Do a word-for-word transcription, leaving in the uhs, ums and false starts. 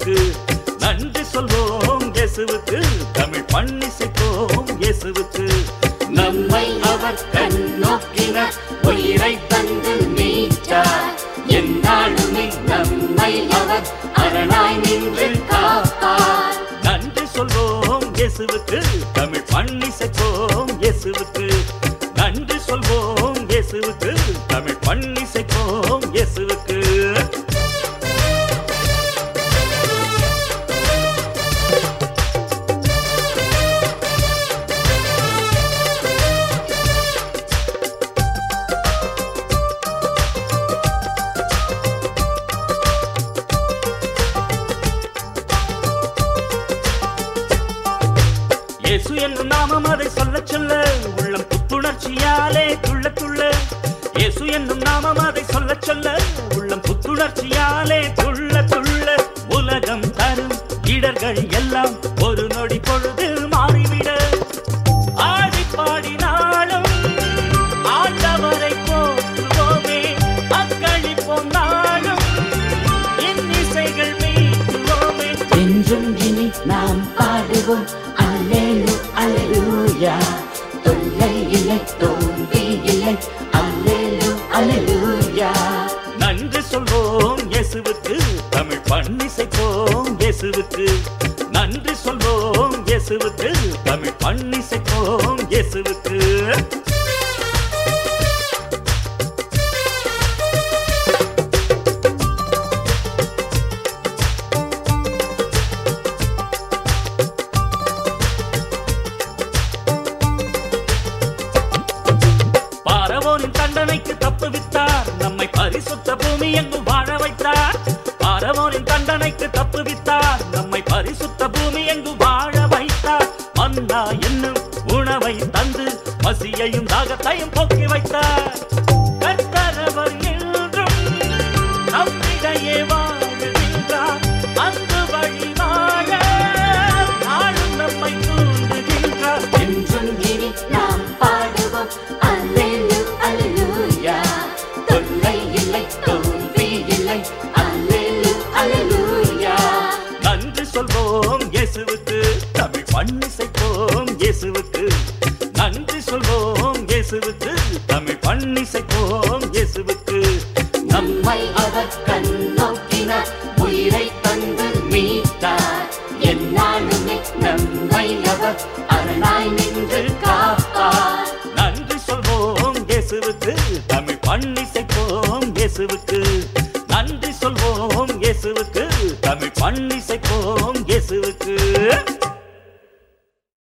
இயேசுவுக்கு நன்றி சொல்வோம் இயேசுவுக்கு தமிழ் பண்ணிசைப்போம் இயேசுவுக்கு நம்மை அவர் கண்ணோக்கினார் உயிரை தந்து மீட்டார் எந்நாளுமே நம்மை அவர் அரணாய் நின்று காப்பார் நன்றி சொல்வோம் இயேசுவுக்கு தமிழ் பண்ணிசைப்போம் இயேசுவுக்கு நன்றி சொல்வோம் இயேசுவுக்கு தமிழ் பண்ணிசைப்போம் இயேசுவுக்கு இயேசு என்னும் நாமம் அதை சொல்ல சொல்ல உள்ளம் புத்துணர்ச்சியாலே துள்ள துள்ள இயேசு என்னும் நாமம் அதை சொல்ல சொல்ல உள்ளம் புத்துணர்ச்சியாலே துள்ள துள்ள உலகம் தரும் இடர்கள் எல்லாம் ஒரு நொடி பொழுது மாறிவிட ஆடி பாடினாலும் ஆண்டவரை போற்றுவோமே அக்களிப்போம் நாளும் இன்னிசைகள் மீட்டுவோமே என்றும் இனி நாம் பாடுவோம் அல்லேலு அல்லேலூயா தொல்லை இல்லை தோல்வி இல்லை அல்லேலு அல்லேலூயா நன்றி சொல்வோம் இயேசுவுக்கு தமிழ் பண்ணிசைப்போம் இயேசுவுக்கு நன்றி சொல்வோம் இயேசுவுக்கு தமிழ் பண்ணிசைப்போம் இயேசுவுக்கு தண்டனைக்கு தப்புவித்தார் நம்மை பரிசுத்த பூமி எங்கும் வாழ வைத்தார் பார்வோனின் தண்டனைக்கு தப்புவித்தார் நம்மை பரிசுத்த பூமி எங்கும் வாழ வைத்தார் மன்னா என்னும் உணவை தந்து பசியையும் தாகத்தையும் போக்கி வைத்தார் கர்த்தரவர் என்றும் நம்மிடையே வாழுகின்றார் அங்கு வழி வாழ நாளும் நம்மை தூண்டுகின்றார் என்றும் இனி நாம் பாடுவோம் அல்லேலு அல்லேலூயா தொல்லை இல்லை தோல்வி இல்லை அல்லேலு அல்லேலூயா நன்றி சொல்வோம் இயேசுவுக்கு தமிழ் பண்ணிசைப்போம் இயேசுவுக்கு நன்றி சொல்வோம் இயேசுவுக்கு தமிழ் பண்ணிசைப்போம் இயேசுவுக்கு நம்மை அவர் கண்ணோக்கினார் உயிரை தந்து மீட்டார் எந்நாளுமே நம்மை அவர் அரணாய் நின்று காப்பார் நன்றி சொல்வோம் இயேசுவுக்கு தமிழ் பண்ணிசைப்போம் இயேசுவுக்கு நன்றி சொல்வோம் இயேசுவுக்கு தமிழ் பண்ணிசைப்போம் இயேசுவுக்கு